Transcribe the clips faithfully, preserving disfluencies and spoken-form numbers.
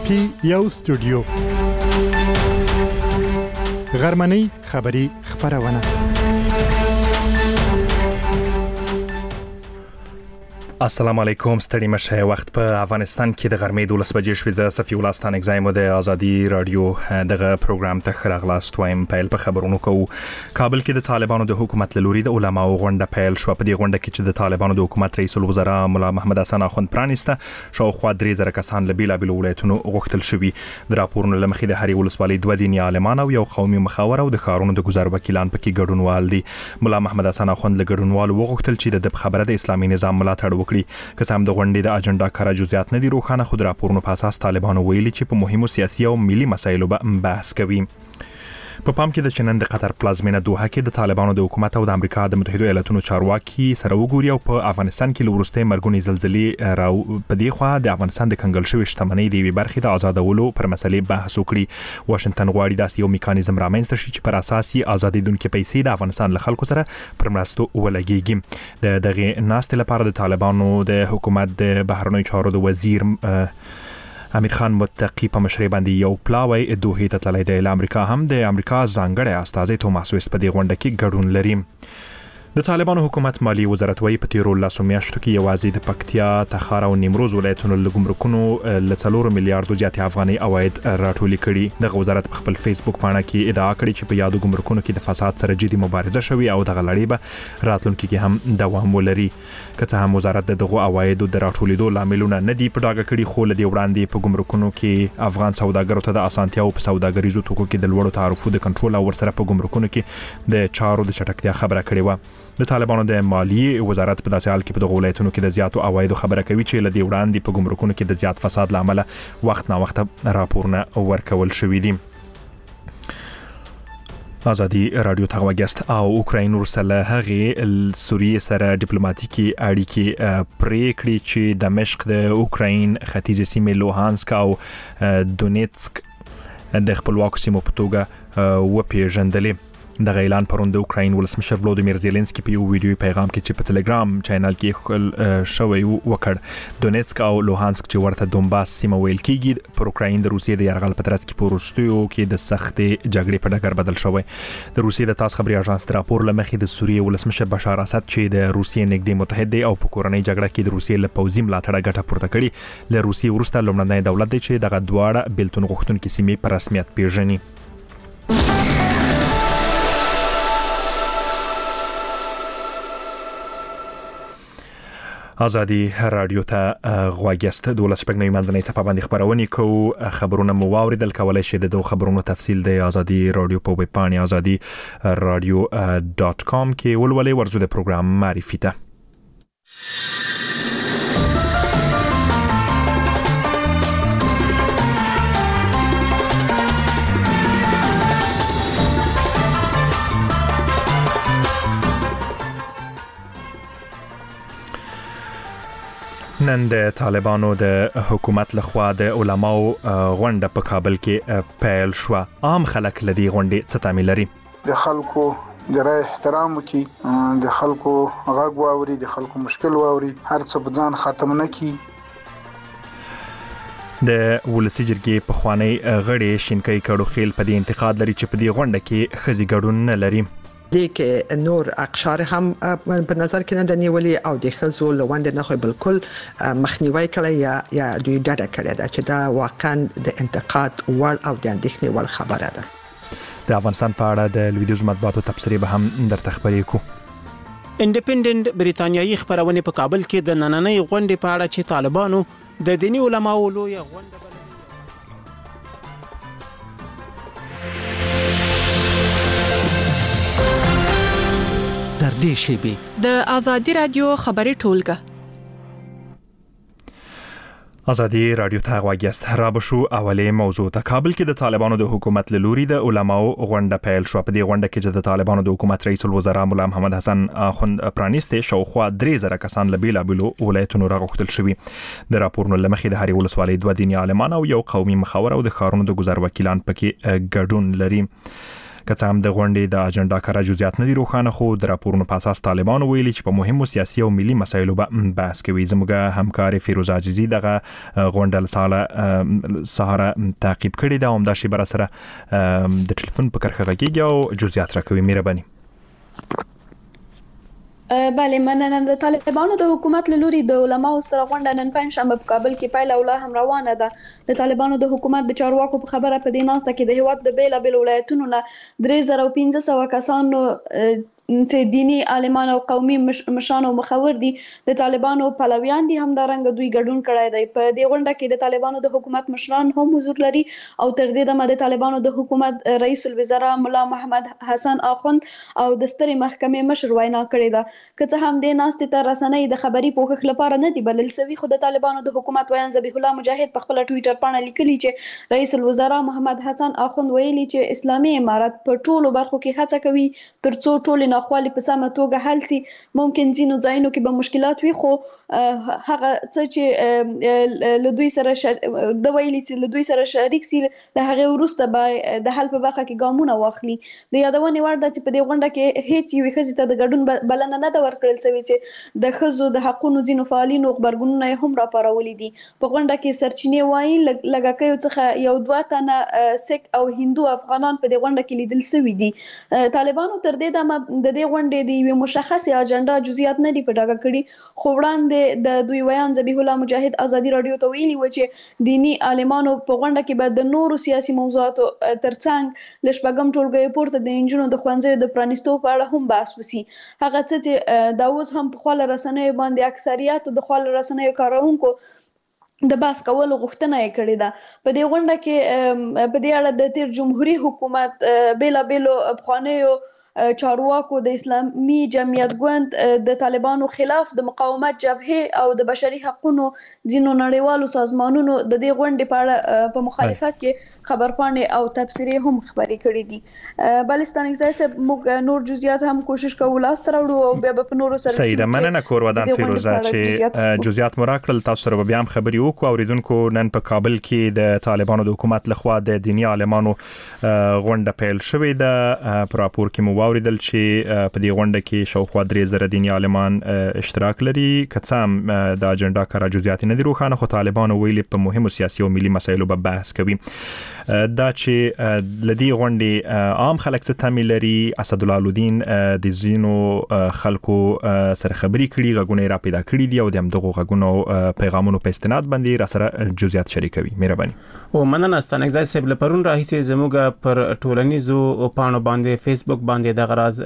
پی یو سټوډیو غرمنۍ خبری خبرونه. السلام علیکم. ستړي مشه. وخت په افغانستان کې د غرمې دولس بجې شوې. زه صفي الله ستان اگزایم د ازادي رادیو دغه پروګرام ته خراغلاست وایم. پیل په خبرونو کوو. کابل کې د طالبانو د حکومت لوري د علماو غونډه پیل شو. په دې غونډه کې چې د طالبانو د حکومت رئیس الوزرا مولا محمد حسن اخوند پرانیسته، شاوخوا درې زره کسان له بیلابیلو ولایتونو غوښتل شوي. د راپورونو له مخې د هرې ولسوالۍ دوه دیني عالمان او یو قومي مخاور او د ښارونو د ګذر وکیلان پکې ګډونوال دي. مولا محمد حسن اخوند له ګډونوالو وغوښتل چې د خبره د اسلامي نظام ملاتړ وکړي. که څه هم د غونډې د اجنډا کار جزئیات نه دي روښانه، خو د راپورونو په اساس طالبانو ویلي چې په مهمو سیاسي او ملي مسایلو به بحث کوي. په پام کې د چنن د قطر پلازمینه دوحه کې د طالبانو د حکومت او د امریکا د متحده ایالاتونو چارواکي سره وګوري او په افغانستان کې لورسته مرګونی زلزلې راو په دی خوا د افغانستان د کنګل شوی شتمنۍ د وی برخې د آزادولو پر مسلې بحث وکړي. واشنگټن غواړي داسې یو میکانیزم رامنځته شي چې پر اساس یې آزادیدونکو پیسې د افغانستان له خلکو سره پر مرستو ولګيږي. د دغه ناست لپاره د طالبانو د حکومت د بهرنیو چارو د وزیر امیر خان متقی په مشرۍ باندې یو پلاوی دوه ته تللی دی. له امریکا هم د امریکا ځانګړی استازی توماس ویس په دې غونډه کې ګډون لري. د طالبانو حکومت مالی وزارت وایي په تیرو لسو میاشتو کې یوازې د پکتیا، تخار او نیمروز ولایتونو له ګمرکونو له څلور میلیارډو زیاتې افغاني عواید راټولې کړي. دغه وزارت په خپل فیسبوک پاڼه کې ادعا کړې چې په یادو ګمرکونو کې د فساد سره جدي مبارزه شوې او دغه لړۍ به راتلونکي کې هم دوام ولري. که څه هم وزارت دغه عوایدو د راټولېدو لاملونه نه دي په ډاګه کړي، خو له دې وړاندې په ګمرکونو کې افغان سوداګرو ته د اسانتیاو په سوداګریزو توکو کې د لوړو تعرفو د کنټرول او ورسره په ګمرکونو کې د چارو د چټکتیا خبره کړې و. د طالبانو د مالیې وزارت په داسې حال کې په دغه ولایتونو کې د زیاتو عوایدو خبره کوي چې له دې وړاندې په ګمرکونو کې د زیات فساد لامل وخت نا وخت راپورونه ورکول شوې دي. ازادي رادیو ته وګست او اوکراین ورسله هغه سوریه سره ډیپلوماټیکي اړیکې پرې کړې چې دمشق د اوکراین ختیځ سیمې لوهانسک او دونیتسک د خپلواکو سیمو په توګه وپیژندلې. د اعلان پروند د اوکراین ولسمشر ولودیمیر زيلنسکي په یو ویډیو پیغام کې چې په ټلګرام چینل کې خپل شوی وکړ، دونیتسک او لوهانسک چې ورته دونباس سیمه ویل کیږي پر اوکراین د روسیې د یرغل په ترڅ کې پورستیو کې د سختې جګړې په ډګر بدل شوی. د روسیې د تاس خبري اژانس راپور لمخې د سوریې ولسمشر بشار اسد چې د روسیې نږدې متحد دی او په کورنۍ جګړه کې د روسیې له پوځي ملاتړ ګټه پورته کړي، له روسیې ورسته لومړنی دولت دی چې دغه دواړه بیلتون غوښتونکي سیمې په رسمیت پیژني. ازادي رادیو ته غواګست دولس شپږ منځنۍ څپه باندې خبرونه کوو. خبرونه مو واوریدل، کولای شئ د دوه خبرونو تفصیل د ازادي رادیو په ویب پاڼه ازادي رادیو ډاټ کام کې ولولئ. ورزو د پروګرام معرفي ته نن د طالبانو د حکومت لخوا د علماو غونډه په کابل کې پیل شو. عام خلک لدی غونډې څه تعمیل لري؟ د خلکو د رای احترام وکي، د خلکو غږ واوري، د خلکو مشکل واوري، هر څه بدان ختم نه کی. د ولسی جرګې په خوانی غړي شینکای کډو خیل په دې انتقاد لري چې په دې غونډه کې خزي ګډون نه لري. لیکه نور اقشار هم په نظر کې نه د نیولې او د خزو لوند نه خو بالکل مخنیوي کړی یا یا دوی ډډه کړی دا چې دا واقعا د انتقاد ور او د اندېښنې ور خبره ده. د افغانستان په اړه د لویدیز مطبوعاتو تبصرې به هم درته خبرې کو. انډیپندنت بریتانیایي خبرونه په کابل کې د نننۍ غونډې په اړه چې طالبانو د دینی علماو لوی غونډه در دې شیبي د ازادي رادیو خبري ټولګه. ازادي رادیو ته غواګست را بشو. اوله موضوع ته کابل کې د طالبانو د حکومت لوري د علماو غونډه پیل شو. په دې غونډه کې چې د طالبانو د حکومت رئیس الوزرا مولا محمد حسن اخوند پرانیسته، شاوخوا درې زره کسان له بیلابیلو ولایتونو راغوښتل شوي. د راپورونو لمخې د هرې ولسوالۍ دوه دیني عالمان او یو قومي مخاور او د ښارونو د ګذر وکیلان پکې ګډون لري. که څه هم د غونډې د اجنډا کره جزئیات نه دي روښانه، خو د راپورونو په اساس طالبانو ویلي چې په مهمو سیاسي او ملي مسایلو به بحث کوي. زموږ همکار فیروز عزیزی دغه غونډه ساله سهار تعقیب کړې ده او همدا شی بر سره د ټلیفون په کرخه غږیږي او جزئیات راکوي. مهرباني. بله، مننه. د طالبانو د حکومت له لوري د علماو ستره غونډه نن پنځشنبه په کابل کې پیل او لا هم روانه ده. د طالبانو د حکومت د چارواکو په خبره په دې ناسته کې د هیواد د بیلابېلو ولایتونو نه درې زره او پنځه سوه کسانو چې دینی عالمان او قومي مشران او مخور دي د طالبانو پلویان دي، همدارنګه دوی ګډون کړی دی. په دې غونډه کې د طالبانو د حکومت مشران هم حضور لري او تر دې دمه د طالبانو د حکومت رئیس الوزرا ملا محمد حسن اخوند او د سترې محکمې مشر وینا کړې ده. که څه هم دې ناستې ته رسنۍ د خبري پوښښ لپاره نه دي بلل سوي، خو د طالبانو د حکومت ویان ذبیح الله مجاهد په خپل ټویټر باندې لیکلي چې رئیس الوزرا محمد حسن اخوند ویلي چې اسلامي امارت په ټولو برخو کې هڅه کوي ترڅو ټول ناخوالې په سمه توګه حل شي. ممکن ځینو ځایونو کې به مشکلات وي، خو هغه څه چې له دوی سره د ویلي چې له دوی سره شریک سي له هغه وروسته به د حل په برخه کې ګامونه واخلي. د یادونې وړ ده چې په دې غونډه کې هیڅ یوې ښځې ته د ګډون بلنه نه ده ورکړل سوې چې د ښځو د حقونو ځینو فعالینو غبرګونونه یې هم راپارولي دي. په غونډه کې سرچینې وایي لږکیو څخه یو دوه تنه سیک او هندو افغانان په دې غونډه کې لیدل سوي دي. طالبانو تر دې دمه د دې غونډې د یوې مشخصې اجنډا جزئیات نه دي په ډاګه کړي، خو وړاندې د دوی ویان ذبیح الله مجاهد ازادي رادیو ته ویلي و چې دینی عالمانو په غونډه کې به د نورو سیاسي موضوعاتو ترڅنګ له شپږم ټولګي پورته د انجونو د ښوونځیو د پرانیستو په اړه هم بحث وشي. هغه څه چې دا اوس هم په خپل رسنیو باندې اکثریت د خپل رسنیو کارونکو د بحث کولو غوښتنه یې کړې ده. په دې غونډه کې په دې اړه د تیر جمهوریت حکومت بیلابېلو افغانیو چارواکو د اسلامي جمعیت ګوند د طالبانو خلاف د مقاومت جبهه او د بشري حقوقو ځینو نړیوالو سازمانونو د دې غونډې په اړه په مخالفت کې خبرپاڼې او تبصرې هم خبرې کړې دي. بلستان ځای صاحب موږ نور جزئیات هم کوشش کوو لاس ته راوړو او بیا په نورو سره سیده مننه کور ودان فیروزه چې جزئیات مراکل تاسو سره بیا هم خبري وکړو. اوریدونکو نن په کابل کې د طالبانو د حکومت لخوا د دینی عالمانو غونډه پیل شوې ده. پر راپور کې مو اوریدل چې په دې غونډه کې شاوخوا درې زره دینی عالمان اشتراک لري. که څه هم د اجنډا کارا جزئیات نه دي روښانه، خو طالبانو ویلي په مهمو سیاسي او ملي مسایلو به بحث کوي. دا چې لدی غونډې عام خلک څه تمه لري، اسد الله الدین د زینو خلکو سره خبري کړي، غوونه را پیدا کړي دي او د همدغه غوونه پیغامونو په استناد باندې را سره جزئیات شریکوي. مهرباني. او مننه ستانک ځای صاحب. لپرون راهیسې زموږ پر ټولنیزو پاڼو باندې فیسبوک باندې د غراز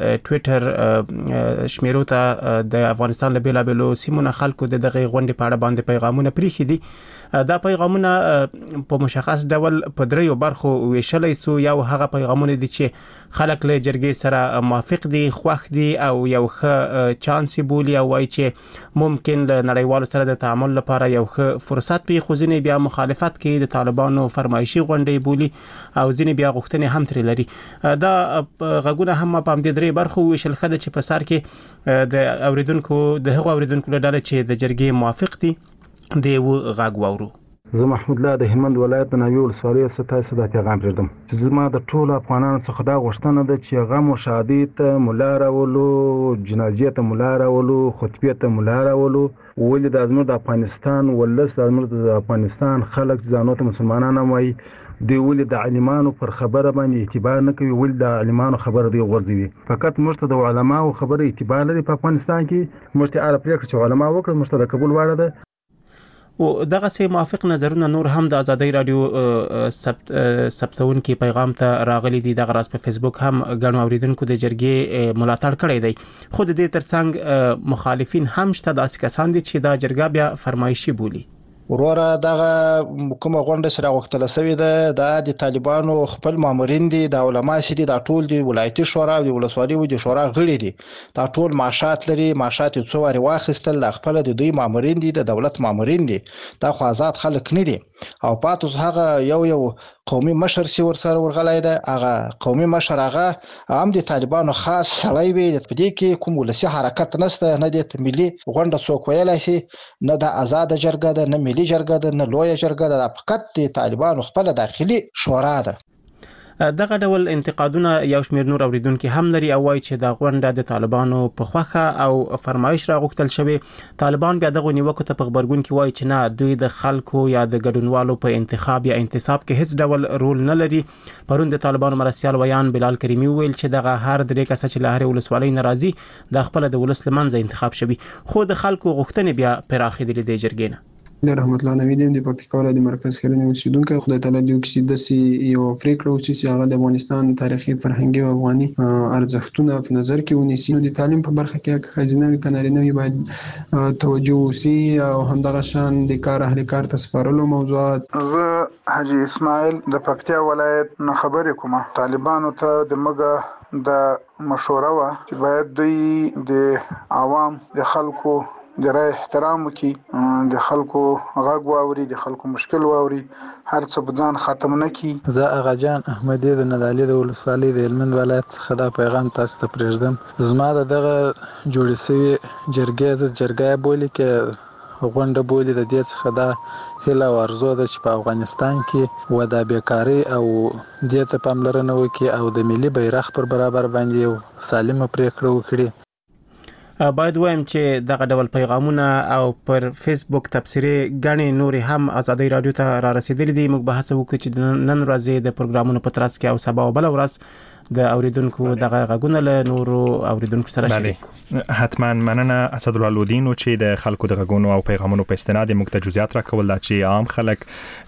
ټوئیټر شمیرو ته د افغانستان له بیلابېلو سیمونو خلکو د دغه غونډې په اړه باندې پیغامونه پریخي دي. دا پیغامونه په مشخص ډول په دریو برخو ویشلای سو. یو هغه پیغامونه دي چې خلک له جرګې سره موافق دي، خوښ دي او یو ښه چانس بولي او وايي چې ممکن له نړیوالو سره د تعامل لپاره یو ښه فرصت وي، خو ځینې بیا مخالفت کوي، د طالبانو فرمایشي غونډې بولي او ځینې بیا غوښتنې هم ترې لري. دا غږونه هم په همدې درې برخو ویشل خده چې په سر کې د اوریدونکو د هغو اوریدونکو له ډلې چې د جرګې موافق دي دی و غږ واورو. زه محمود الله د هلمند ولایت د ناوی ولسوالۍ څخه صدا پیغام پرېږدم چې زما د ټولو افغانانو څخه دا غوښتنه ده چې غم او شادي ته مولا راولو، جنازې ته مولا راولو، خطبې ته مولا راولو. ولې د زموږ د افغانستان ولس د زموږ د افغانستان خلک ځانو ته مسلمانان وایي، دی ولې د عالمانو پر خبره باندې اعتبار نه کوي، ولې د عالمانو خبره دی غورځوي. فقط موږ ته د علماو خبره اعتبار لري په افغانستان کې. موږ ته اړه پرېکړه چې علما وکړي، موږ ته د قبول وړ ده. او دغه سي موافق نظرونه نور هم د ازادي رادیو ثبت ثبتون کې پیغام ته راغلي دي. د غراس په فیسبوک هم غنو اوریدونکو د جرګې ملاتړ کړی دی، خو د دې ترڅنګ مخالفین هم شته. داسې کسان دي چې دا جرګه بیا فرمایشي بولي. وروره دغه کومه غونډه سره وختله سوي ده، دا د طالبانو خپل مامورین دي، د علما سړي دا ټول دی ولایتي شورا او د ولسوالۍ او د شورا غړي دي. دا ټول معاشات لري، معاشات یې څو واري واخیستل، د خپل د دوی مامورین دي، د دولت مامورین دي. دا خو آزاد خلک نه دي. او پاتوس هغه یو یو قومي مشر سی ور سره ورغلای ده. هغه قومي مشر هغه هم د طالبانو خاص سړی وي. په دې کې کوم ولسی حرکت نشته، نه د ملي غونډه څوک ویلای شي، نه د آزاد جرګه ده، نه ملي جرګه ده، نه لوی جرګه ده. فقط د طالبانو خپل داخلي شورا ده. دغه ډول انتقادونه یو شمېر نور اوریدونکو هم لري او وایي چې د غونډه د طالبانو په خوخه او فرمایش راغوښتل شوی. طالبان بیا دغه نیوکو ته په خبرګون کې وایي چې نه، دوی د خلکو یا د ګډونوالو په انتخاب یا انتصاب کې هیڅ ډول رول نه لري. پرون د طالبانو مرستیال ویان بلال کریمی ویل چې دغه هر درې کس چې له هر ولسوالۍ ناراضي د خپل د ولس لمنځه انتخاب شوی، خو د خلکو غوښتنې بیا پراخېدلې د جرګې نه. رحمت الله نوید د پکتیکا ولایت د مرکز کرنې اوسیدونکی. خدای تعالی دې وکړي داسې یو پریکړه وشي چې هغه د افغانستان تاریخي، فرهنګي او افغاني ارزښتونه په نظر کې ونیسي. د تعلیم په برخه کې ښځینه وي که نارینه وي باید توجه وشي او همدغه شان د کار اهل کار ته سپارلو موضوعات. زه حاجی اسماعیل د پکتیا ولایت نه خبرې کوم. طالبانو ته د مګه د مشوره و چې باید دوی د عوام د خلکو د رای احترام وکړي، د خلکو غږ واوري، د خلکو مشکل واوري، هر څه په ځان ختم نه کړي. زه اغاجان احمدی د ندالي د ولسوالۍ د هلمند ولایت څخه دا پیغام تاسو ته پرېږدم. زما د دغه جوړې شوي جرګې د جرګې بولي کې غونډه بولي د دې څخه دا هیله او ارزو ده چې په افغانستان کې و د بیکاري او دې ته پاملرنه وکړي او د ملي بیرغ پر برابر باندې یو سالمه پرېکړه وکړي. باید وایم چې دغه ډول پیغامونه او پر فیسبوک تبصرې غني نور هم ازادي رادیو ته را رسیدلې دي. موږ به هڅه وکړو چې نن ورځې د پروګرامونو په ترڅ کې او سبا او بل ورځ د اوریدونکو دغه غږونه له نورو اوریدونکو سره شریک کړو. حتما مننه اسد الله لودین چې د خلکو د غږونو او پیغامونو په استناد موږ ته جزئیات راکول چې عام خلک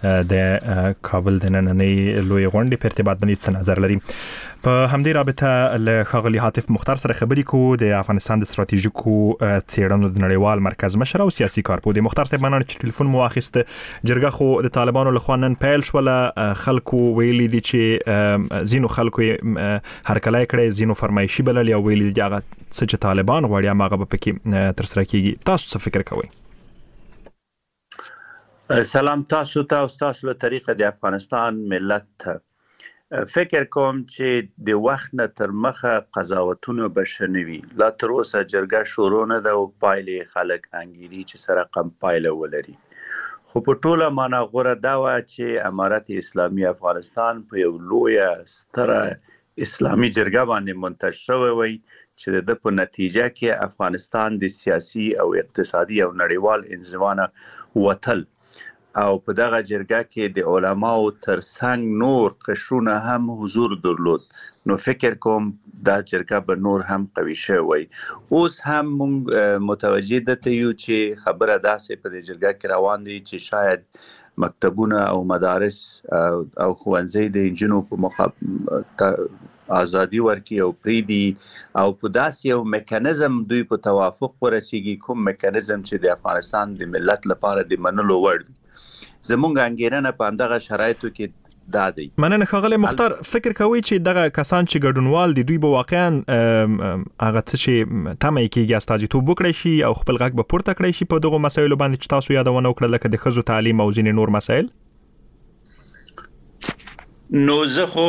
د کابل د نننۍ لوی غونډې په ارتباط باندې څه نظر لري. په همدې رابطه له ښاغلي عاطف مختار سره خبرې کوو، د افغانستان د ستراتیژیکو څېړنو د نړیوال مرکز مشر او سیاسي کارپوه. د مختار صاحب مننه چې ټلیفون مو واخیسته. جرګه خو د طالبانو لخوا نن پیل شوله. خلکو ویلي دي چې زینو خلکو هرکلی کړی، زینو فرمایشي بللې او ویلي دي هغه څه چې طالبان غواړي هغه به پکې ترسره کیږي. تاسو څه فکر کوئ؟ سلام تاسو ته او تاسو له طریقه د افغانستان ملت. فکر کوم چې د وخت نه تر مخه قضاوتونه بشنوي. لا تر اوسه جرګه شروع نه ده او پایلې خلک انګیري چې سره کم پایله ولري. خو په ټوله معنا غوره دا و چې امارت اسلامي افغانستان په یو لویه ستره اسلامي جرګه باندې منتج شوی وي چې د په نتیجه کې افغانستان د سیاسي او اقتصادي او نړیوال انزوانه وتل او په دغه جرګه کې د علماو ترڅنګ نور قشرونه هم حضور درلود. نو فکر کوم دا جرګه به نور هم قوي شوی. اوس هم موږ متوجه ده یو چې خبره داسې په دې جرګه کې روان دي چې شاید مکتبونه او مدارس او ښوونځي د انجینو په مخه ازادي ورکي او پریدي او په داسې یو میکانیزم دوی په توافق ورسیږي، کوم میکانیزم چې د افغانستان د ملت لپاره د منلو وړ وي. زمونږ انګیرنه په همدغه شرایطو کې دا دی. مننه ښاغلی مختار. فکر کوي چې دغه کسان چې ګډونوال دي دوی به واقعا هغه څه چې تمه یې کېږي استازیتوب وکړی شي او خپل غږ به پورته کړی شي په دغو مسایلو باندې چې تاسو یادونه وکړه لکه د ښځو تعلیم او ځینې نور مسایل؟ نو زه خو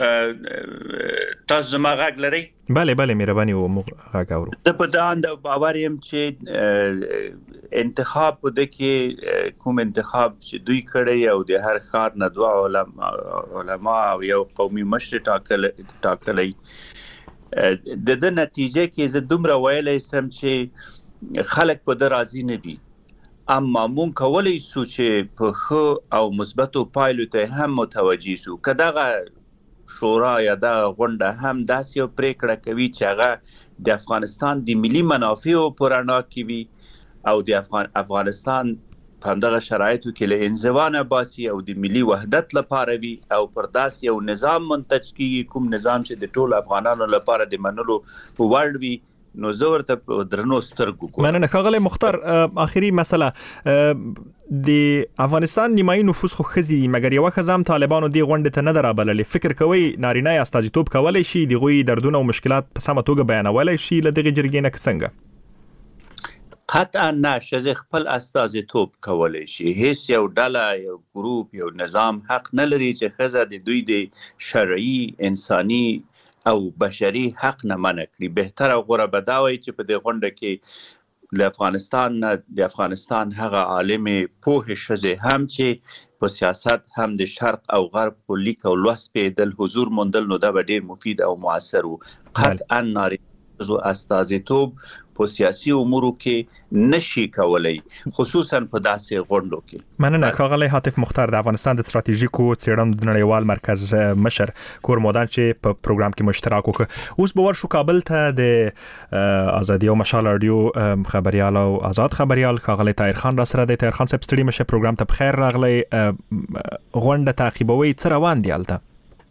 تاسو زما غږ لرئ؟ بله بله مهرباني و موږ غږ اورو. زه په دا اند باور یم چې انتخاب په د کې کوم انتخاب چې دوی کړی او د هر ښار نه دوه علما علما او یو قومي مشر ټاکل ټاکلی د د نتیجه کې زه دومره ویلی سم چې خلک په د راضي نه دي. اما مونږ کولی سو چې په ښه او مثبتو پایلو ته هم متوجه سو. که دغه شورا یا دغه غونډه هم داسې یو پرېکړه کوي چې هغه د افغانستان د ملي منافعو په رڼا کې وي او د افغان افغانستان په همدغه شرایطو کې له انزوانه باسي او د ملي وحدت لپاره وي او پر داسې یو نظام منتج کیږي کوم نظام چې د ټولو افغانانو لپاره د منلو وړ وي، نو زه ورته درنو سترګو کوم. مننه ښاغلی مختار. آخري مسله، د افغانستان نیمایي نفوس خو ښځې دي مګر یوه ښځه هم طالبانو دې غونډې ته نه ده رابللې. فکر کوئ نارینه یې استازیتوب کولی شي، د هغوی دردونه او مشکلات په سمه توګه بیانولی شي له دغې جرګې نه که څنګه؟ قطعا نه، ښځې خپل استازیتوب کولی شي. هیڅ یو ډله یو ګروپ یو نظام حق نه لري چې ښځه د دوی د شرعي انساني او بشري حق نه منع کړي. بهتره غوره به دا وي چې په دې غونډه کې د افغانستان نه د افغانستان هغه عالم پوه ښځې هم چې په سیاست هم د شرق او غرب په لیک او لوست پیدل حضور موندل، نو دا به ډیر مفید او موثر وو. قطعا نارینه استازیتوب په سیاسي امورو کې نشي کولای، خصوصا په داسې غونډو کې. مننه. ښاغلی حاتف مختار د افغانستان د ستراتیژیکو څېړنو د نړیوال مرکز مشر کورمودان چې په پروګرام کې مشترک وکړ. اوس به ورشو کابل ته د ازادي او مشال رادیو خبريال او آزاد خبريال ښاغلی طاهر خان را سره دی. طاهر خان صاحب ستړي مشه، پروګرام ته بخیر راغلی. غونډه تعقیبوي، څه روان دی هلته؟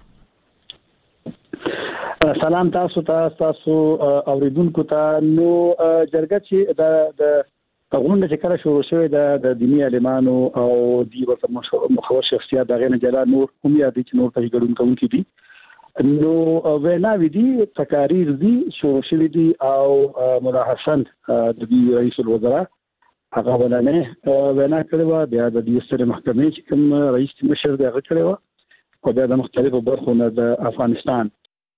سلام تاسو ته، تاسو اوریدونکو ته. نو جرګه چې د د غونډه چې کله شروع شوې د دیني عالمانو او د ورته مخور شخصیت دغه نه جلا نور کوم یادي چې نور ته ګډون کوونکي دي، نو ویناوي دي، تقاریر دي شروع شوې دي او مولا حسن د رئیس الوزرا هغه ولنه وینا کړو. بیا د دې ستره محکمې چې کوم رئیس مشر دی هغه کړو او بیا د مختلفو برخو نه د افغانستان.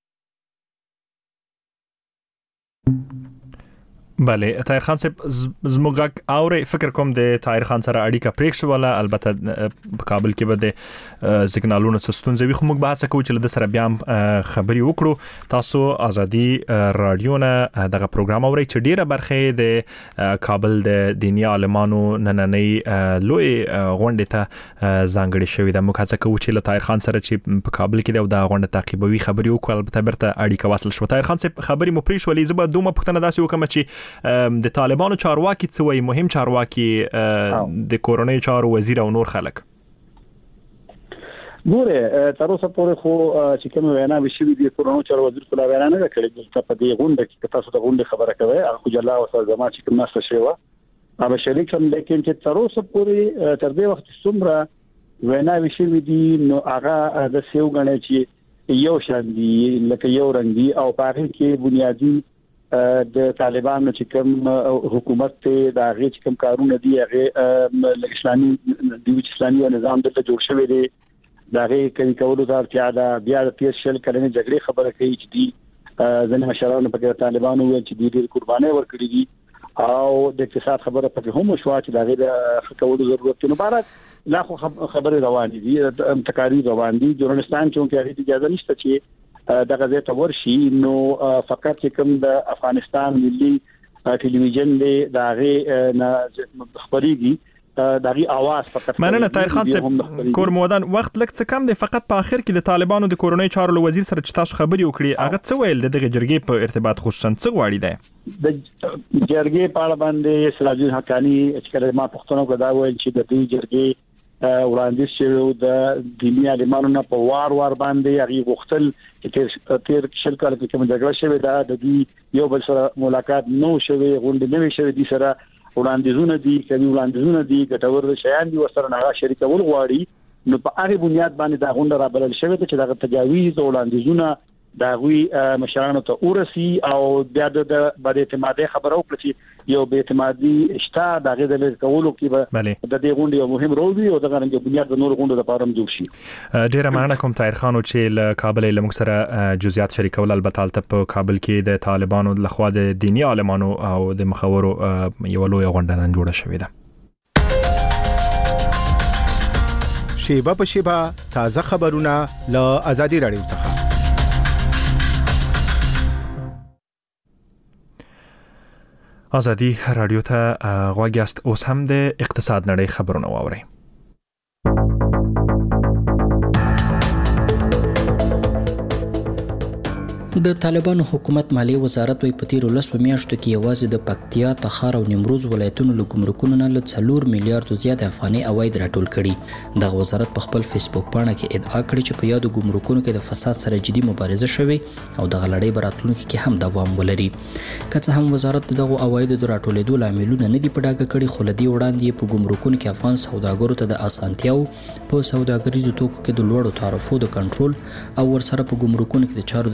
بله، طاهر خان صاحب زموږ اوري فکر کوم د طاهر خان سره اړیکه پریک شو، ولا البته په کابل کې به د سیګنالونو څستون زوي، خو موږ به څه کوو چې له سره بیا خبري وکړو. تاسو ازادي رادیو نه دغه پروګرام اوري چې ډیره برخه د کابل د دیني عالمانو نننۍ لوی غونډه ته ځانګړې شوې ده. موږ څه کوو چې له طاهر خان سره چې په کابل کې د غونډه تعقیبوي خبري وکړو، البته برته اړیکه وصل شو. طاهر خان صاحب خبري مو پریښ ولې زه به دومره پوښتنه داسې وکم چې د طالبانو چارواکي څه وایي، مهم چارواکي د کورونی چارو وزیر او نور خلک؟ ګوره تر اوسه پورې خو چې کوم وینا وشي د کورونی چارو وزیر کولا وینا نه کړې، چې په دې غونډه کې تاسو د غونډې خبره کوي هغه جلا وسه زما چې کوم ناست شوی و هغه شریک هم، لیکن چې تر اوسه پورې تر دې وخت څومره وینا وشي دي نو هغه د سیو غنې چې یو شان دي، لکه یو رنګ دي او په هغه کې بنیادی د طالبانو چې کوم حکومت ته د هغه چې کوم کارونه دي هغه اسلامي د اسلامي نظام د جوړ شوی دی دا هغه کوي کولو د اړتیا ده. بیا د تیر شل کلنې جګړې خبره کوي چې دي ځنه مشرانو په طالبانو ویل چې دي ډېر قرباني ورکړي دي او د اقتصاد خبره پکې هم شو چې دا هغه کولو ضرورت نه بارات لا خو خبره روان دي، تقاریر روان دي. جورنالستان چې هغه اجازه نشته چې دغه ځای ته ورشي، نو فقط چې کوم د افغانستان ملي ټلویزیون دی دا هغه نه خبريږي، دا غي आवाज فقط. مننه طاهر خان صاحب کورمودان. وخت لکه څه کم دی، فقط په اخر کې د طالبانو د کورونی چارو وزیر سره چې تاسو خبري وکړي هغه څه ویل دغه جرګې په ارتباط خصوصا څه غواړي دی؟ د جرګې په اړه باندې سراج الحقانی چې کله ما پښتنو غدا ویل چې د دې جرګې وړاندیز شوی د دیني عالمانو نه په وار وار باندې هغه وختل چې تیر تیر شل کال کې کوم جګړه شوی دا د دې یو بل سره ملاقات نو شوی، غونډه نه شوی، دي سره وړاندیزونه دي، کوي وړاندیزونه دي، ګټور شیان دي ورسره نه شریکول غواړي. نو په هغه بنیاد باندې دا غونډه را بلل شوی چې دا تجاویز او وړاندیزونه دا غوي مشرانو ته ورسي او بیا د بد اعتمادي خبرو کړی چې یو به اعتمادي شته دا غي د کولو کې به د دې غونډې یو مهم رول وي او د غرنګ بنیاد د نور غونډو لپاره هم جوړ شي. ډیره مننه کوم طاهر خان چې له کابل له موږ سره جزئیات شریکول. البته په کابل کې د طالبانو لخوا د دینی عالمانو او د مخورو یو لوی غونډه نن جوړه شوې ده. شیبه په شیبه تازه خبرونه له ازادي رادیو څخه. ازادي رادیو ته غواړئ اوس هم د اقتصاد نړۍ خبرونه واورئ. د طالبانو حکومت مالی وزارت وی په تیرو لسو میاشتو کې یوازې د پکتیا، تخار او نیمروز ولایتونو له ګمرکونو نه له څلور میلیارډ زیات افغاني عواید راټول کړي. دغه وزارت په خپل فیسبوک پاڼه کې ادعا کړې چې په یادو ګمرکونو کې د فساد سره جدي مبارزه شوې او دغه لړۍ به راتلونکي کې هم دوام ولري. که څه هم وزارت دغه عوایدو د راټولېدو لاملونه نه دي په ډاګه کړي، خو له دې وړاندې په ګمرکونو کې افغان سوداګرو ته د اسانتیاو په سوداګریزو توکو کې د لوړو تعرفو د کنټرول او ورسره په ګمرکونو کې د چارو د چټکتیا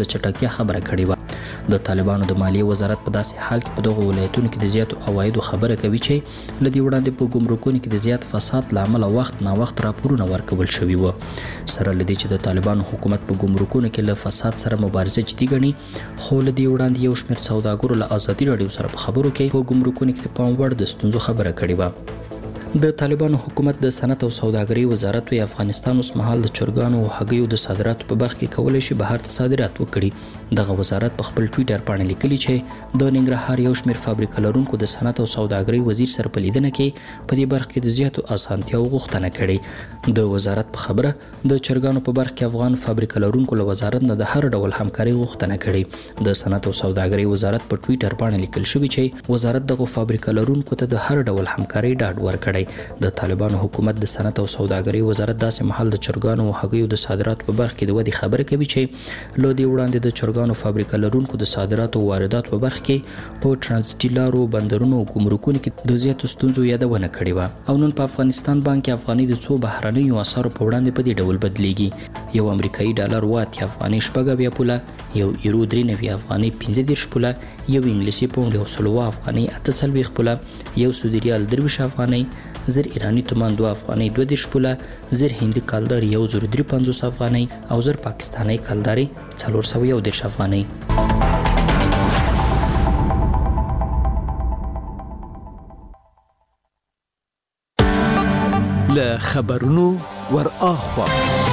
پیاوړتیا خبره کړې و. د طالبانو د مالیې وزارت په داسې حال کې په دغه ولایتونو کې د زیاتو عوایدو خبره کوي چې لدې وړاندې په ګمرکونو کې د زیات فساد لامل وخت نا وخت راپورونه ورکول شوي و. سره لدې چې د طالبانو حکومت په ګمرکونو کې له فساد سره مبارزه جدي ګڼي، خو لدې وړاندې یو شمېر سوداګرو له ازادي راډیو سره په خبرو کې په ګمرکونو کې د پام وړ د ستونزو خبره کړې و. د طالبانو حکومت د صنعت او سوداګرۍ وزارت وی افغانستان اوس مهال د چرګانو او هګیو د صادراتو په برخه کې کولای شي بهر ته صادرات وکړي. دغه وزارت په خپل ټویټر باندې لیکلي چې د ننګرهار یو شمېر فابریکه لرونکو د صنعت او سوداګرۍ وزیر سره په لیدنه کې په دې برخه کې د زیاتو اسانتیاو غوښتنه کړې. د وزارت په خبره د چرګانو په برخه کې افغان فابریکه لرونکو له وزارت نه د هر ډول همکاري غوښتنه کړې. د صنعت او سوداګرۍ وزارت په ټویټر باندې لیکل شوی چې وزارت دغه فابریکه لرونکو ته د هر ډول همکاري ډاډ ورکړی. د طالبانو حکومت د صنعت او سوداګرۍ وزارت داسې مهال د چرګانو او هګیو د صادراتو په برخه کې د ودی خبره کوي چې لو دی وړاندې د چرګانو فابریکه لرونکو د صادراتو او وارداتو په برخه کې په ترانزیتي لارو، بندرونو او ګمرکونو کې د زیاتو ستونزو یادونه کړې و. او نن په افغانستان باندې افغاني د څو بهرنیو اسعارو په وړاندې په دې ډول بدلیږي. یو امریکایي ډالر واته افغاني شپږ اویا پوله، یو یورو درې نوي افغاني پنځه دېرش پوله، یو انګلیسي پاونډ یو سل اوه افغاني اته څلوېښت پوله، یو سعودي ریال درویشت افغاني، زر ایرانی تومان دو افغاني دو دېرش پوله، زر هندي کالدار یو زر درې پنځوس افغاني او زر پاکستاني کالداري څلور سوه یو دېرش افغاني. له خبرونو ور اخوا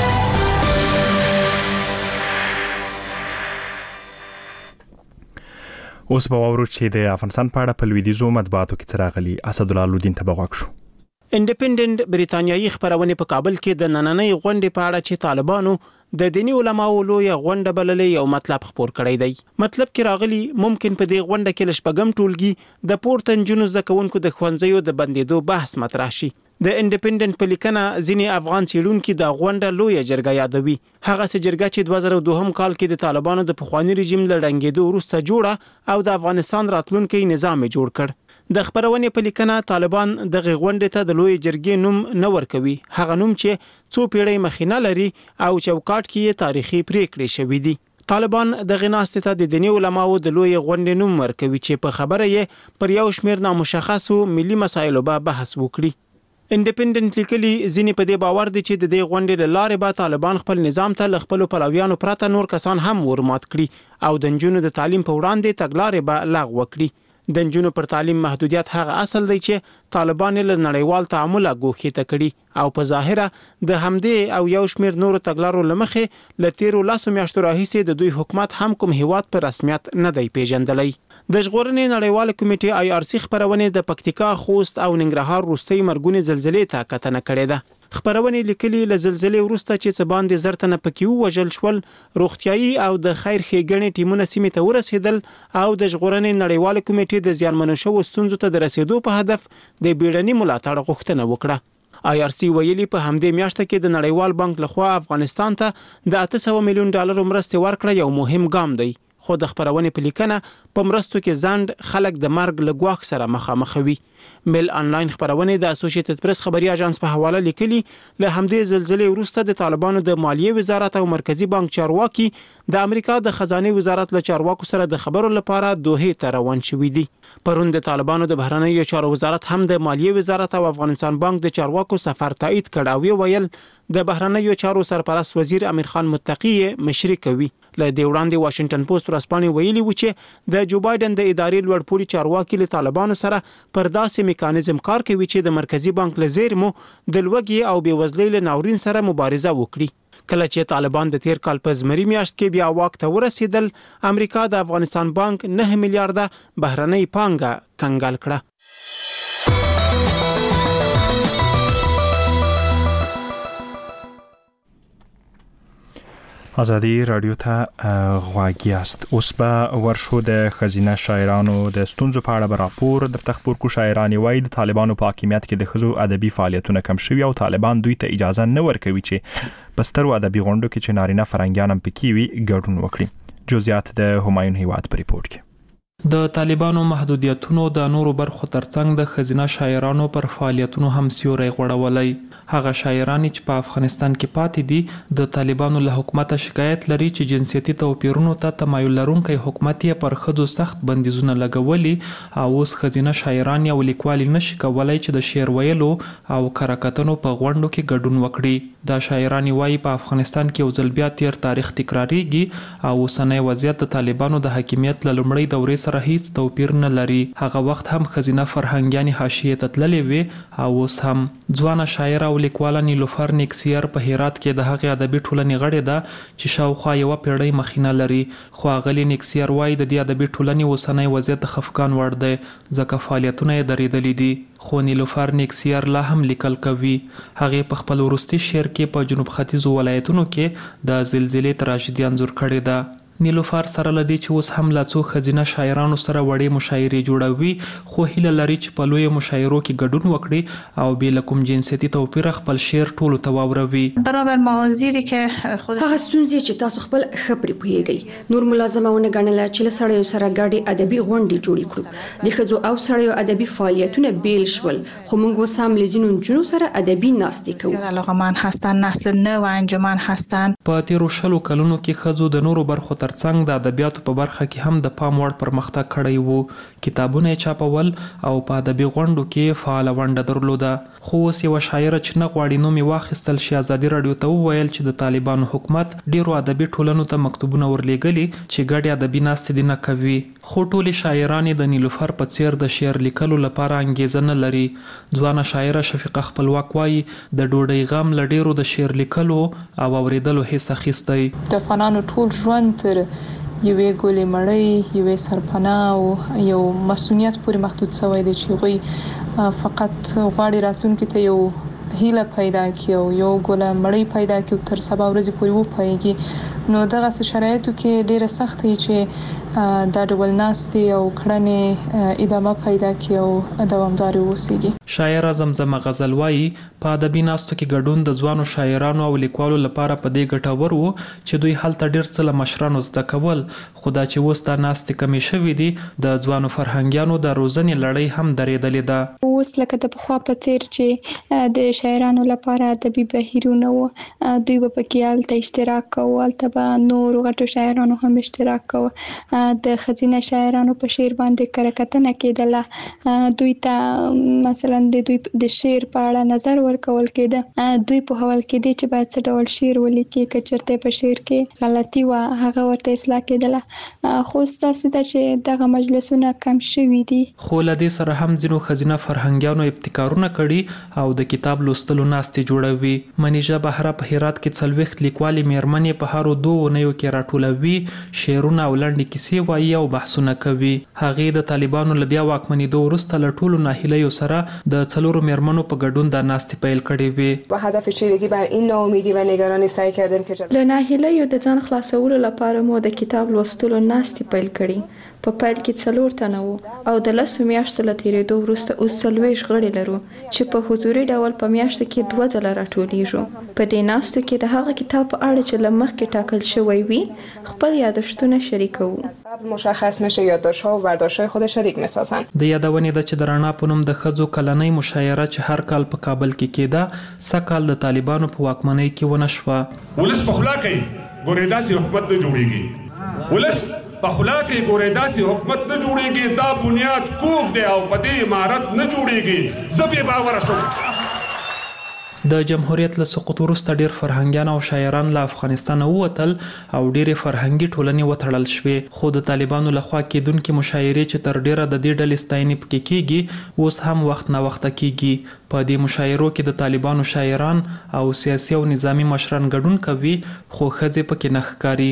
اوس به واورو چې د افغانستان په اړه په لویدیځو مطبوعاتو کې څه راغلي. اسدالله لودین ته به غوږ شو. انډیپندنت بریتانیایي خبرونه په کابل کې د نننۍ غونډې په اړه چې طالبانو د دینی علماو لوی غونډه بللې یو مطلب خبر کړی دی. مطلب کې راغلی ممکن په دې غونډه کې لشپګم ټولګي د پورته نجونو زده کوونکو د ښوونځیو د بندیدو بحث مطرح شي. د انډیپندنت په لیکنه ځینې افغان څېړونکي د غونډه لوی جرګه یادوي. هغه سه جرګه چې دوه زره دوه کال کې د طالبانو د پخوانی رژیم له ړنګېدو وروسته جوړه او د افغانستان راتلونکي نظام جوړ کړ. د خبرونه په لیکنه طالبان د غونډې ته د لوی جرګې نوم نه ورکوي، هغه نوم چې څو پیړۍ مخینه لري او چوکاټ کې تاریخي پریکړې شوې دي. طالبان د غناستې ته د دینی علماو د لوی غونډې نوم ورکوي چې په خبره یې پر یو شمېر نامشخصو ملي مسایلو به بحث وکړي. انډیپندنت لیکلي ځینې په دې باور دي چې د دې غونډې له لارې به طالبان خپل نظام ته له خپلو پلویانو پرته نور کسان هم ورمات کړي او د نجونو د تعلیم په وړاندې تګلارې به لغوه کړي. د نجونو پر تعلیم محدودیت هغه اصل دی چې طالبان له نړیوال تعامل غوښته کړي او په ظاهره د همدې او یو شمېر نورو تګلارو لمخې ل تیرو لاسو میاشتو راهیسې د دوی حکومت هم کوم هیواد پر رسمیت نه دی پیژندلی. د ژغورنې نړیوال کمیټې آی آر سی خبرونه د پکتیکا، خوست او ننګرهار وروستۍ مرګونې زلزلې ته کتنه کړې ده. خبرونه لیکلي له زلزلې وروسته چې څه باندې زرتنه پکې وژل شول، روغتيایي او د خیر ښېګڼې ټیمونه سیمې ته ورسېدل او د ژغورنې نړیوال کمیټې د زیانمنو شوو ستونزو ته د رسیدو په هدف د بیړني ملاتړ غوښتنه وکړه. آی آر سی ویلي په همدې میاشت کې د نړیوال بانک لخوا افغانستان ته د اته سوه میلیون ډالر مرستې ورکړه یو مهم ګام دی. خو د خبرونه په لیکنه په مرستو کې ځند خلک د مرګ له ګواښ سره مخامخ وي. میل انلاین خبرونه د اسوسییټډ پریس خبري اژانس په حواله لیکلي له همدې زلزلې وروسته د طالبانو د مالیې وزارت او مرکزی بانک چارواکي د امریکا د خزانه وزارت له چارواکو سره د خبرو لپاره دوحه ته روان شوي دي. پرون د طالبانو د بهرنیو چارو وزارت هم د مالیې وزارت او افغانستان بانک د چارواکو سفر تایید کړ او ویل د بهرنیو چارو سرپرست وزیر امیر خان متقی مشري کوي. له دې وړاندې واشنگټن پوسټ ورسپانې ویلي و چې د جو بایدن د ادارې لوړپوړي چارواکي له طالبانو سره پر داسې میکانیزم کار کوي چې د مرکزی بانک له زیرمو د لوږې او بېوزلۍ له ناورین سره مبارزه وکړي. کله چې طالبان د تیر کال په زمري میاشت کې بیا واک ته ورسېدل، امریکا د افغانستان بانک نه میلیارډه بهرنۍ پانګه کنګال کړه. ازادي رادیو ته غواړی است. اوس به ورشو د خزینه شاعرانو د ستونزو په اړه راپور در تخبر کو. شاعران وایي د طالبانو په حاکمیت کې د خزو ادبي فعالیتونه کم شوي او طالبان دوی ته اجازه نه ورکوي چې په سترو ادبي غونډو کې چې نارینه فرنګیان هم پکې وي ګډون وکړي. جزئیات د همایون هیواد په ریپورت کې. د طالبانو محدودیتونو د نورو برخو ترڅنګ د خزینه شاعرانو پر فعالیتونو هم سیوری غوړولی. هغه شاعران چې په افغانستان کې پاتې دي د طالبانو له حکومت شکایت لري چې جنسیتي توپیرونو ته تمایل لرونکي حکومت یې پر ښځو سخت بندیزونه لګولي او اوس ښځینه شاعران یا لیکوال نشي کولای چې د شعر ویلو او کرکټنو په غونډو کې ګډون وکړي. دا شاعران وايي په افغانستان کې یو ځل بیا تیر تاریخ تکراریږي او اوسنی وضعیت د طالبانو د حاکمیت له لومړۍ دورې سره هیڅ توپیر نه لري. هغه وخت هم ښځینه فرهنګیانې حاشیې ته تللې وې او اوس هم. ځوانه شاعره او لیکواله نیلوفر نیکسیر په هرات کې د هغې ادبي ټولنې غړې ده چې شاوخوا یوه پیړۍ مخینه لري. خو اغلې نیکسیر وايي د دې ادبي ټولنې اوسنی وضعیت د خفګان وړ دی ځکه فعالیتونه یې درېدلي دي. خو نیلوفر نیکسیر لا هم لیکل کوي. هغې په خپل وروستي شعر کې په جنوب ختیځو ولایتونو کې د زلزلې تراژیدي انځور کړې ده. نیلوفر سره لدی چې اوس هم لا څو ښځینه شاعرانو سره وړې مشاعرې جوړوي خو هیله لري چې په لویو مشاعرو کې ګډون وکړي او بې له کوم جنسیتي توپیره خپل شعر ټولو ته واوروي. برابر موازیری که خود هغه ستونزې چې تاسو خپل ښه پرې پوهیږئ نور ملازمه ونه ګڼله چې له سړیو سره ګډې ادبي غونډې جوړې کړو. د ښځو او سړیو ادبي فعالیتونه بیل شول خو موږ اوس هم له ځینو نجونو سره ادبي ناستې کوو. علاقه‌مند هستن، نسل نو انجمن هستن. په تیرو شلو کلونو کې ښځو د نورو برخو ترڅنګ د ادبیاتو په برخه کې هم د پام وړ پرمختګ کړی وو. کتابونه یې چاپول او په ادبي غونډو کې فعاله ونډه درلوده. خو اوس یوه شاعره چې نه غواړي نوم یې واخیستل شي ازادي راډیو ته وویل چې د طالبانو حکومت ډیرو ادبي ټولنو ته مکتوبونه ورلیږلي چې ګډې ادبي ناستې دې نه کوي. خو ټولې شاعرانې د نیلوفر په څیر د شعر لیکلو لپاره انګیزه نه لري. ځوانه شاعره شفیقه خپلواک وایي د ډوډۍ غم له ډیرو د شعر لیکلو او اوریدلو هیڅ اخیستی. د افغانانو ټول ژوند تر یوې ګولې مړۍ، یوې سرپناه او یو مسؤلیت پورې محدود شوی دی چې هغوی فقط غواړي راتلونکي ته یو هیله پیدا کړي او یو ګوله مړۍ پیدا کړي او تر سبا ورځې پورې وپوهیږي. نو دغسې شرایطو کې ډیره سخت دی چې دا ډول ناستې او کړنې ادامه پیدا کړي او دوامدارې واوسیږي. شاعره زمزمه غزل وایي په ادبي ناستو کې ګډون د ځوانو شاعرانو او لیکوالو لپاره په دې ګټور و چې دوی هلته ډیر څه له مشرانو زده کول. خو دا چې اوس دا ناستې کمې شوې دي د ځوانو فرهنګیانو د روزنې لړۍ هم درېدلې ده. اوس لکه د پخوا په څیر چې د شاعرانو لپاره ادبي بهیرونه و دوی به پکې هلته اشتراک کوو، هلته به نورو غټو شاعرانو هم اشتراک کوو. د ښځینه شاعرانو په شعر باندې کرکټنه کېدله، دوی ته مثلا د دوی د شعر په اړه نظر ورکول کېده، دوی په هول کې دي چې باید څه ډول شعر ولیکي، که چېرته په شعر کې غلطي وه هغه ورته اصلاح کېدله. خو ستاسې ده چې دغه مجلسونه کم شوي دي. خو له دې سره هم ځینو ښځینه فرهنګیانو ابتکارونه کړي او د کتاب لوستلو ناستې جوړوي. منیژه بهره په هرات کې څلوېښت لیکوالې میرمنې په هرو دوو اونیو کې راټولوي، شعرونه او لنډې کیسې وایي او بحثونه کوي. هغې د طالبانو له بیا واکمنېدو وروسته له ټولو ناهیلیو سره د څلورو میرمنو په ګډون دا ناستې پیل کړې وې. با هدف چیرگی بر این ناامیدی و نگرانی سعی کردیم که له ناهیلیو د ځان خلاصولو لپاره مو د کتاب لوستلو ناستې پیل کړي. په پیل کې څلور تنه وو او د لسو میاشتو له تېرېدو وروسته اوس څلوېښت غړي لرو چې په حضوري ډول په میاشتو کې دوه ځله راټولیږو. په دې ناستو کې د هغه کتاب په اړه چې له مخکې ټاکل شوی وي خپل یادښتونه شریکوو. مشخص میشه یادداشت‌ها و برداشت‌های خود شریک می‌سازن. د یادونې ده چې د رڼا په نوم د ښځو کلنۍ مشاعره چې هر کال په کابل کې کېده سږ کال د طالبانو په واکمنۍ کې ونه شوه. ولس په خوله کوي ګورې داسې حکومت نه جوړېږي، ولس په خوله کې ګورې داسې حکومت نه جوړېږي، دا بنیاد کوږ دی او په دې عمارت نه جوړېږي. زه بې باوره شوم. د جمهوریت له سقوط وروسته ډیر فرهنګیان او شاعران له افغانستانه ووتل او ډیرې فرهنګي ټولنې وتړل شوې. خو د طالبانو لخوا کېدونکې مشاعرې چې تر ډیره د دې ډلې ستاینې پکې کېږي اوس هم وخت ناوخته کېږي. په دې مشاعرو کې د طالبانو شاعران او سیاسي او نظامی مشران ګډون کوي خو ښځې پکې نه ښکاري.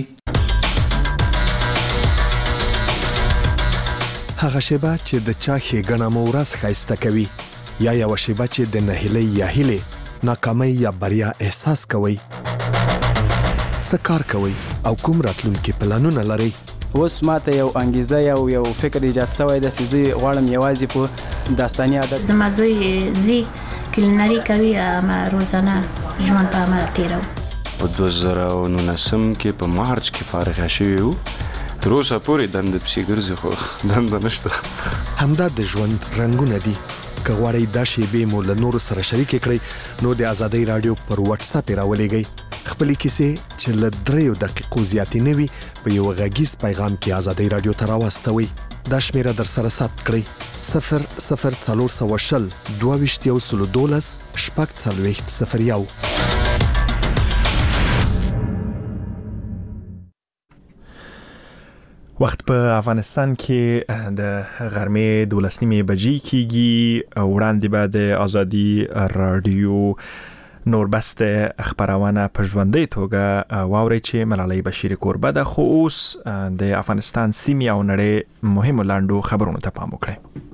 هغه شیبه چې د چا ښېګڼه مو ورځ ښایسته کوي یا یوه شیبه چې د نهیلۍ یا هیلې ناکامۍ یا بریا احساس کوئ. څه کار کوئ او کوم راتلونکي پلانونه لرئ؟ اوس ماته یو انګیزه یا یو فکر ایجاد شوی دی چې زه غواړم یوازې په داستاني ادب زما زوی زی کلینري کوي اما روزانه ژوند په عمل تیرو. په دوه زره او نولسم کې په مارچ کې فارغ شوی وو. تر اوسه پورې دنده پسې ګرځي خو دنده نشته. همدا د ژوند رنګونه دي کغواړی دا شیبې مو له نورو سره شریک کړئ نو د ازادۍ رادیو پر واتس اپ راولېږئ خپلې کیسې چې له دریو دقیقو زیاتې نه وي په یو غږیز پیغام کې ازادۍ رادیو ته راواستوئ دا شمیره در سره ثبت کړئ صفر صفر څلور سوه شل دوه ویشت یو سلو دولس شپږ څلوېښت صفر یو. وخت په افغانستان کې د غرمې دولس نیمې بجې کېږي. وړاندې به د ازادي رادیو نور بست خبرونه په ژوندۍ توګه واوري چې ملالۍ بشیر کوربه ده، خو اوس د افغانستان سیمې او نړۍ مهمو لاندو خبرونو ته پام وکړئ.